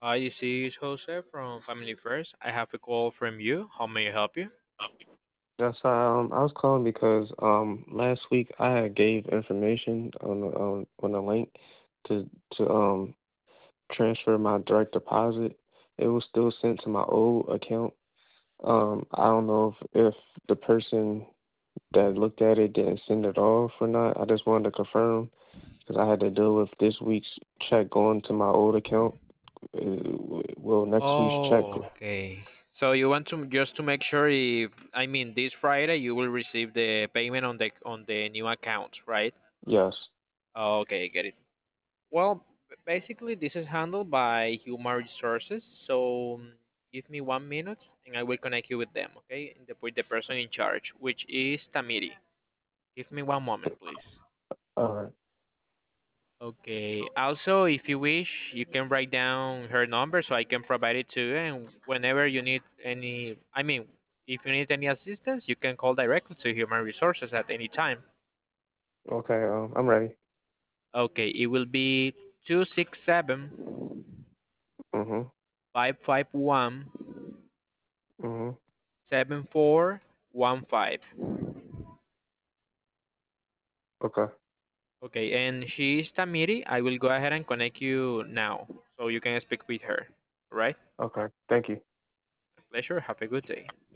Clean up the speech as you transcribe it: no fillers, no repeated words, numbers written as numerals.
Hi, this is Jose from Family First. I have a call from you. How may I help you? Yes, I was calling because last week I had gave information on the link to to transfer my direct deposit. It was still sent to my old account. I don't know if the person that looked at it didn't send it off or not. I just wanted to confirm because I had to deal with this week's check going to my old account. Will next week's check? Oh, okay. So you want to just to make sure if this Friday you will receive the payment on the new account, right? Yes. Okay, get it. Well, basically this is handled by human resources. So give me 1 minute and I will connect you with them, okay? With the person in charge, which is Tamiri. Give me one moment, please. All right. Okay. Also, if you wish, you can write down her number so I can provide it to you. And whenever you need if you need any assistance, you can call directly to Human Resources at any time. Okay. I'm ready. Okay. It will be 267 Mhm. 551 Mhm. 7415. Okay. Okay. And she is Tamiri. I will go ahead and connect you now so you can speak with her. All right? Okay. Thank you. Pleasure. Have a good day.